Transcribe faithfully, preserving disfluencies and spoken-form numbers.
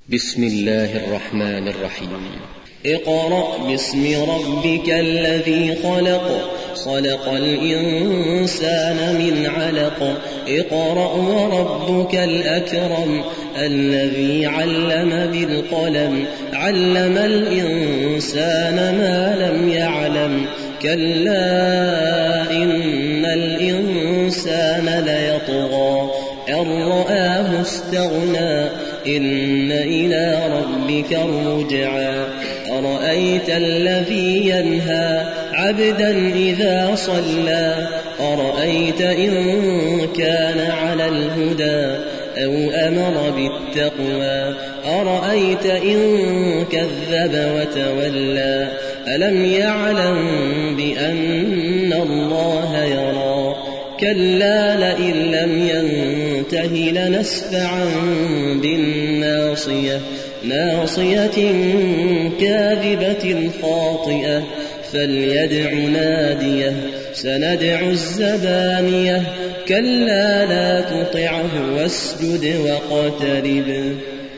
بسم الله الرحمن الرحيم. اقرأ باسم ربك الذي خلق خلق الإنسان من علق اقرأ وربك الأكرم الذي علم بالقلم علم الإنسان ما لم يعلم كلا إن الإنسان ليطغى أن رآه استغنى إن إلى ربك الرجعى أرأيت الذي ينهى عبدا إذا صلى أرأيت إن كان على الهدى أو أمر بالتقوى أرأيت إن كذب وتولى ألم يعلم بأن الله يرى كلا لئن لم ينته لنسفعا بالناصية ناصية كاذبة خاطئة فليدع ناديه سندع الزبانية كلا لا تطعه واسجد واقترب.